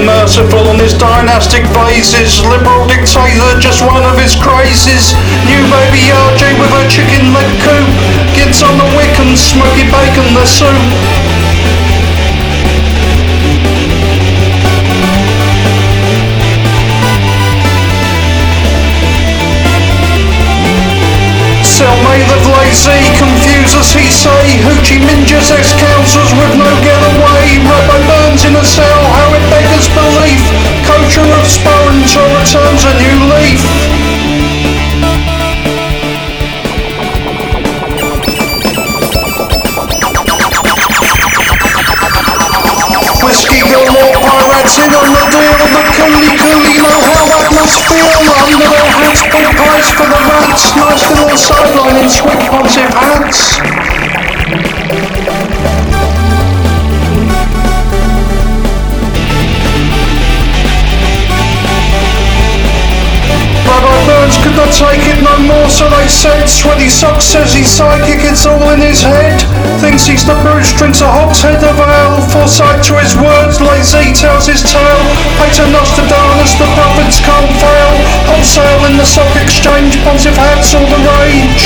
unmerciful on his dynastic bases. Liberal dictator, just one of his crazes. New baby RJ with her chicken leg coop. Gets on the wick and smoky bacon the soup. Cellmate the lazy, confusers he say. Hoochie Minjas ex-councils with no getaway. Robbo burns in a cell, how it beggars belief. Culture of Sparrentor returns a new leaf. Whiskey galore, pirates in on the deal. The coolie know how that must feel. Under their hats, big price for the rats. Nice little sideline in sweet pontiff hats. Rabbi Burns could not take it no more, so they said. Sweaty Socks says he's psychic, it's all in his head. Thinks he's the Bruce, drinks a hogshead of ale. Foresight to his words, lazy tells his tale. Pater Nostradamus, the prophets can't fail. On sale in the stock exchange, pontiff hats all the rage.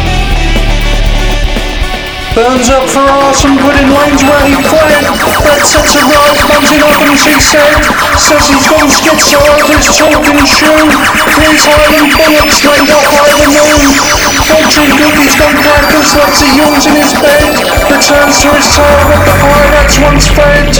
Burns up for arson, put in lanes where he fled. Red sets arrive, buns in ovens, he said. Says he's gone schizo out his talking shoe. Three's Highland bullocks laid up by the moon. Fortune cookies gone crackers, lets he yawns in his bed. Returns to his tower that the pirates once fed.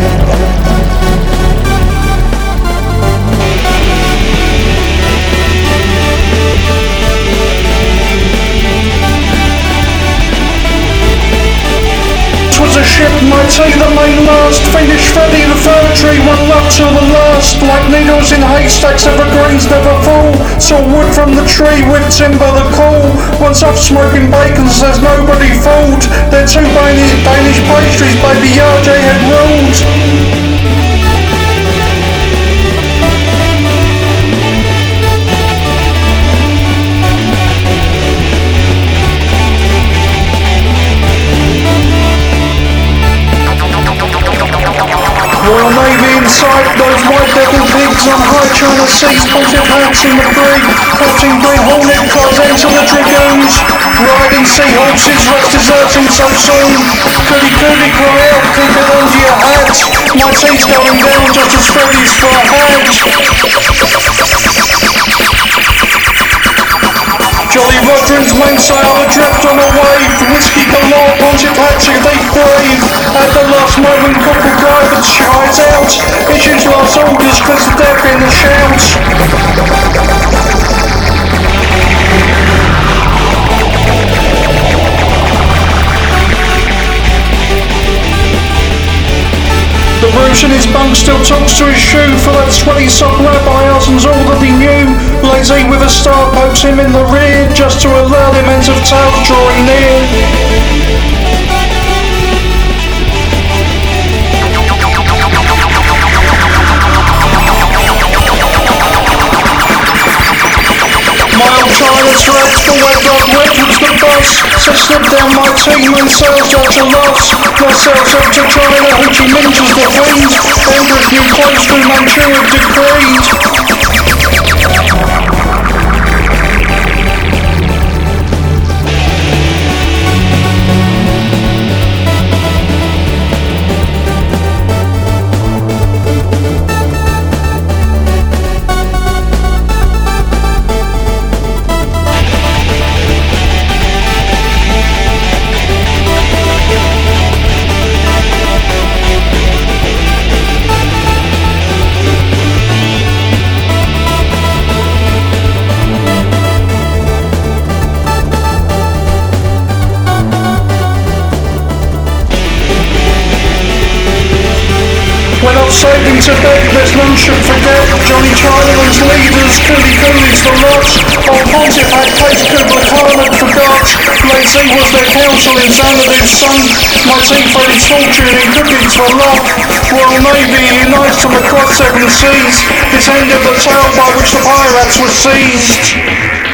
A ship might take the main mast. Fiendish Freddy the fir tree, one love till the last. Like needles in haystacks, evergreens never fall. Saw wood from the tree with timber the coal. Once off smoking bacons, there's nobody fooled. They're two Danish pastries baby RJ had ruled. Royal Navy in sight, those white devil pigs on high China seas, pontiff hats in the brig. Captain Green Hornet cries enter the dragoons. Riding seahorses, rest deserting so soon. Goody cry out, keep it under your hat. My tea's going down just as Freddy's for a hatch. Jolly Roger's mainsail adrift on a wave. Whiskey galore, pontiff hats they brave. At the last moment, Corporal Driver cries out. Issues last orders, cause the death in the shouts. The Bruce in his bunk still talks to his shoe. For that sweaty sock rabbi arsons all that he knew. Lazy with a star pokes him in the rear, just to alert him ends of tales drawing near. China threats the wedlock Redwood's the boss. So slip down my team and sales judge a loss. More sales up to China, Hoochie Minjas the fiend. Emperor's new clothes through Manchuria decreed. When I've saved him to bed, there's none should forget. Johnny Chinaman's leaders, Cooley's the lot. Old Pontiff had case Kubla Khan had forgot. Lazy was their counsel in Xanadu's son. My team for his fortune in cookings for luck. Royal Navy unites from across 7 seas. This ended the tale by which the pirates were seized.